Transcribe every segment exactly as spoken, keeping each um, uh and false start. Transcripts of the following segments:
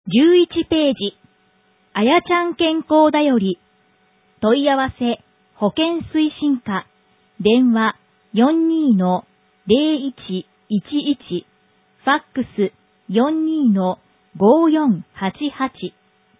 じゅういちページ、あやちゃん健康だより、問い合わせ、保健推進課、電話 よんにーのゼロいちいちいち、ファックス よんにーのごーよんはちはち。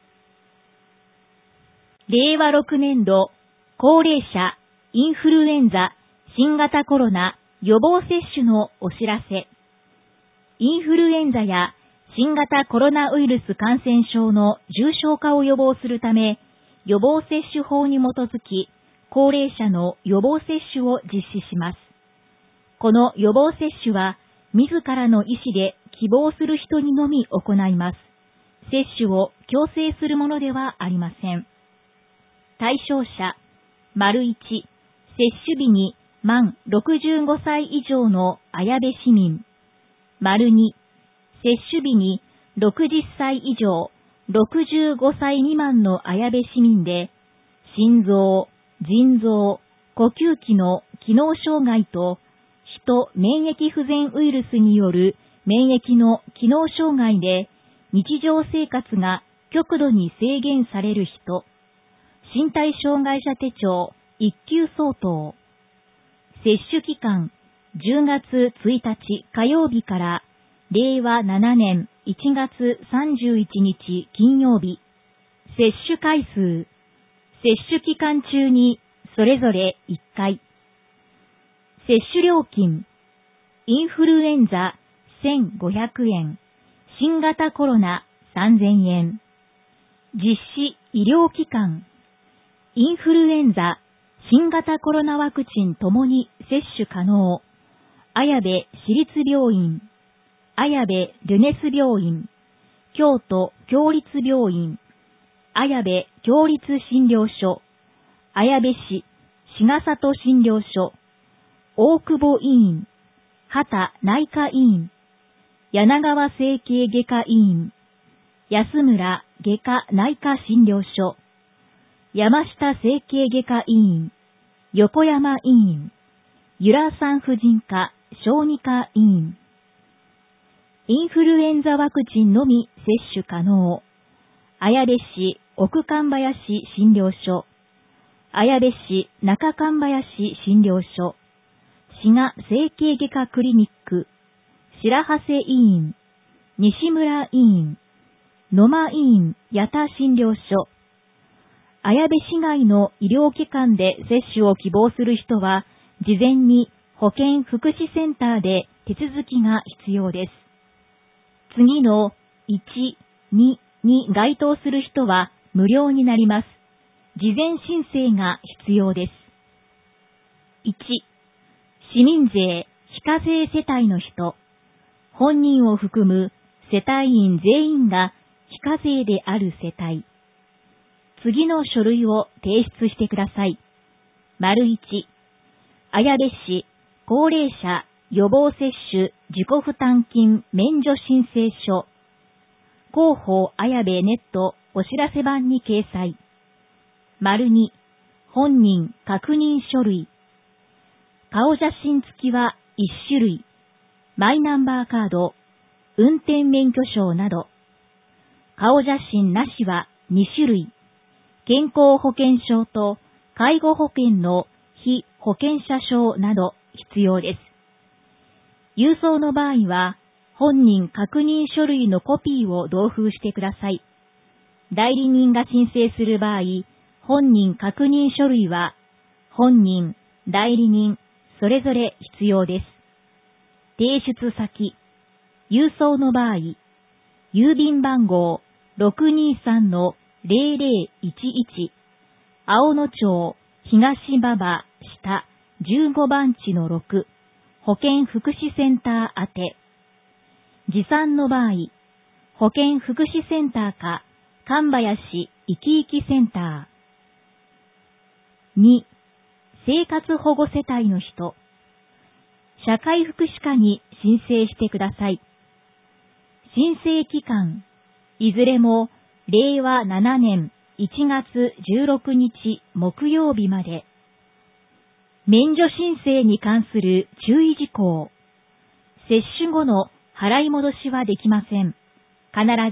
れいわろくねんど、高齢者、インフルエンザ、新型コロナ予防接種のお知らせ。インフルエンザや新型コロナウイルス感染症の重症化を予防するため、予防接種法に基づき、高齢者の予防接種を実施します。この予防接種は、自らの意思で希望する人にのみ行います。接種を強制するものではありません。対象者、丸いち、接種日に満ろくじゅうごさい以上の綾部市民。丸に、接種日にろくじゅっさい以上、ろくじゅうごさい未満の綾部市民で、心臓、腎臓、呼吸器の機能障害と、ヒト免疫不全ウイルスによる免疫の機能障害で、日常生活が極度に制限される人、身体障害者手帳いっ級相当。接種期間、じゅうがつついたち火曜日かられいわななねんいちがつさんじゅういちにち金曜日。接種回数、接種期間中にそれぞれいっかい。接種料金、インフルエンザせんごひゃくえん、新型コロナさんぜんえん。実施医療機関、インフルエンザ、新型コロナワクチンともに接種可能。綾部市立病院、綾部ルネス病院、京都共立病院、綾部共立診療所、綾部市茅ヶ里診療所、大久保医院、畑内科医院、柳川整形外科医院、安村外科内科診療所、山下整形外科医院、横山医院、由良産婦人科小児科医院。インフルエンザワクチンのみ接種可能。綾部市奥神林診療所、綾部市中神林診療所、滋賀整形外科クリニック、白長医院、西村医院、野間医院八田診療所。綾部市外の医療機関で接種を希望する人は、事前に保健福祉センターで手続きが必要です。次のいち、にに該当する人は無料になります。事前申請が必要です。いち、市民税非課税世帯の人、本人を含む世帯員全員が非課税である世帯。次の書類を提出してください。丸いち、綾部市高齢者予防接種自己負担金免除申請書。広報綾部ネットお知らせ版に掲載。丸に、本人確認書類。顔写真付きはいち種類。マイナンバーカード、運転免許証など。顔写真なしはに種類。健康保険証と介護保険の被保険者証など必要です。郵送の場合は、本人確認書類のコピーを同封してください。代理人が申請する場合、本人確認書類は、本人、代理人、それぞれ必要です。提出先、郵送の場合、郵便番号 ろくにさんのゼロゼロいちいち、青野町東馬場下じゅうごばんちのろく、保健福祉センター宛て。持参の場合、保健福祉センターか、神林いきいきセンター。に、生活保護世帯の人。社会福祉課に申請してください。申請期間、いずれもれいわななねんいちがつじゅうろくにち木曜日まで。免除申請に関する注意事項。接種後の払い戻しはできません。必ず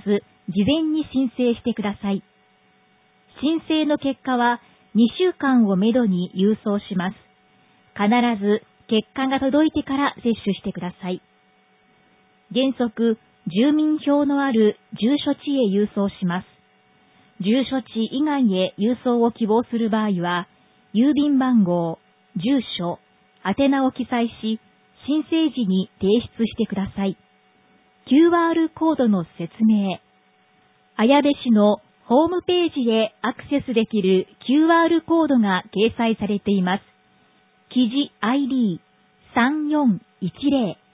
事前に申請してください。申請の結果はにしゅうかんをめどに郵送します。必ず結果が届いてから接種してください。原則、住民票のある住所地へ郵送します。住所地以外へ郵送を希望する場合は、郵便番号、住所、宛名を記載し、申請時に提出してください。キューアール コードの説明。綾部市のホームページへアクセスできる キューアール コードが掲載されています。記事 アイディーさんよんいちゼロ